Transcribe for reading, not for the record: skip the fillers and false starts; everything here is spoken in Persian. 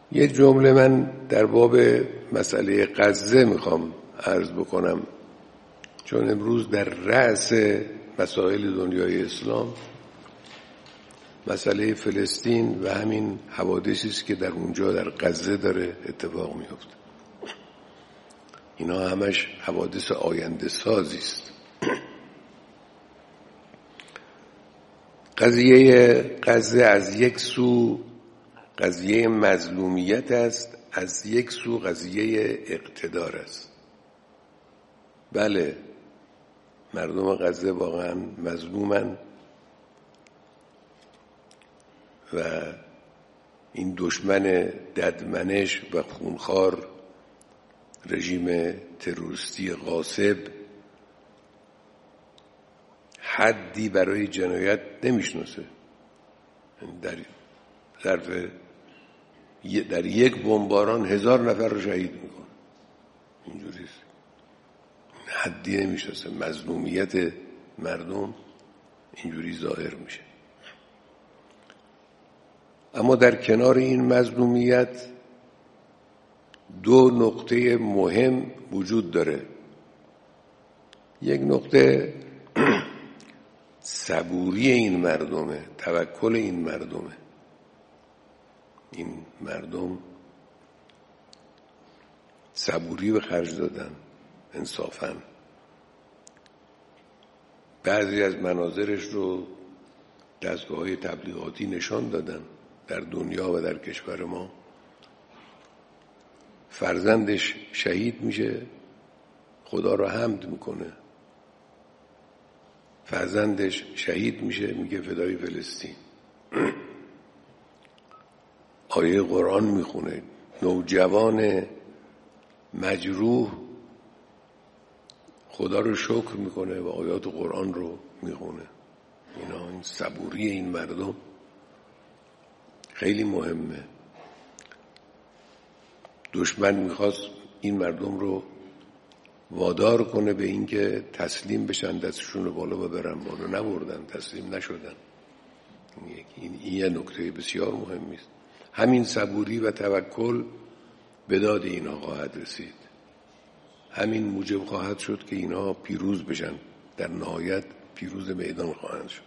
یه جمله من در باب مسئله غزه میخوام عرض بکنم، چون امروز در رأس مسائل دنیای اسلام مسئله فلسطین و همین حوادثی است که در اونجا در غزه داره اتفاق میفته. اینا همش حوادث آینده سازی است. قضیه غزه از یک سو قضیه مظلومیت است، از یک سو قضیه اقتدار است. بله، مردم غزه واقعا مظلومن و این دشمن ددمنش و خونخوار رژیم تروریستی غاصب حدی برای جنایت نمیشناسه. در یک بمباران 1000 نفر رو شهید میکنه. اینجوریست، حدی نمیشناسه. مظلومیت مردم اینجوری ظاهر میشه. اما در کنار این مظلومیت دو نقطه مهم وجود داره. یک نقطه صبوری این مردمه، توکل این مردمه. این مردم صبوری به خرج دادن انصافاً. بعضی از مناظرش رو دستگاه‌های تبلیغاتی نشان دادن در دنیا و در کشور ما. فرزندش شهید میشه، خدا رو حمد میکنه. فرزندش شهید میشه، میگه فدای فلسطین. آیه قرآن میخونه. نوجوان مجروح خدا رو شکر میکنه و آیات قرآن رو میخونه. این صبوری این مردم خیلی مهمه. دشمن میخواست این مردم رو وادار کنه به اینکه تسلیم بشن، دستشون رو بالا و برن بالا. نبردن، تسلیم نشدن. این یه نکته بسیار مهمی است. همین صبوری و توکل به داد اینا خواهد رسید. همین موجب خواهد شد که اینا پیروز بشن، در نهایت پیروز میدان خواهند شد.